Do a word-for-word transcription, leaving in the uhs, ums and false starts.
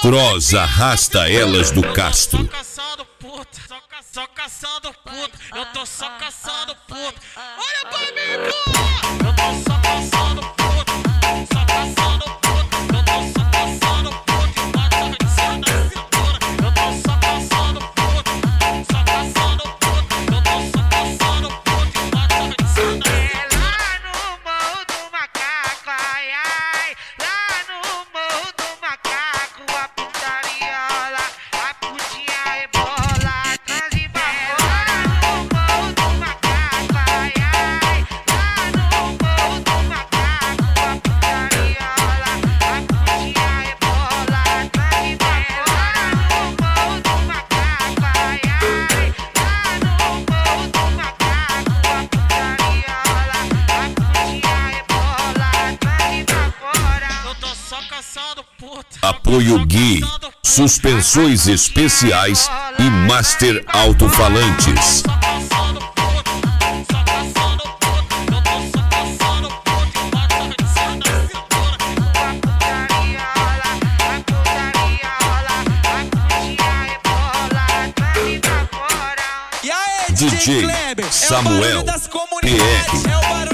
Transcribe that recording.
Cross arrasta elas do Castro. Caçando puta, só, ca- só caçando puta, eu tô só caçando puta. Olha pra mim, pô! Eu tô só caçando puta, só caçando puta, eu tô só caçando puta e bota na cintura. Eu tô só caçando puta, só caçando puta, eu tô só caçando puta e bota na cintura. Lá no morro do macaco, ai ai, lá no morro do macaco, a putaria rola, a putinha rebola, trans e bafora. Lá no morro do macaco, ai ai, lá no morro do macaco, a putaria rola, a putinha rebola, trans e bafora. Lá no morro do macaco, ai ai, lá no morro do macaco, a putaria rola, a putinha rebola, trans e bafora. Eu tô só caçando puta. Apoio Gui, suspensões especiais e Master Alto-Falantes. Só caçando puta, só caçando puta, eu tô só caçando puta e bota na cintura. A putaria rola, a putaria rola, a putinha rebola, trans e bafora. E aí, D J Kleber, é o Samuel barulho das P comunidades, R. é o barulho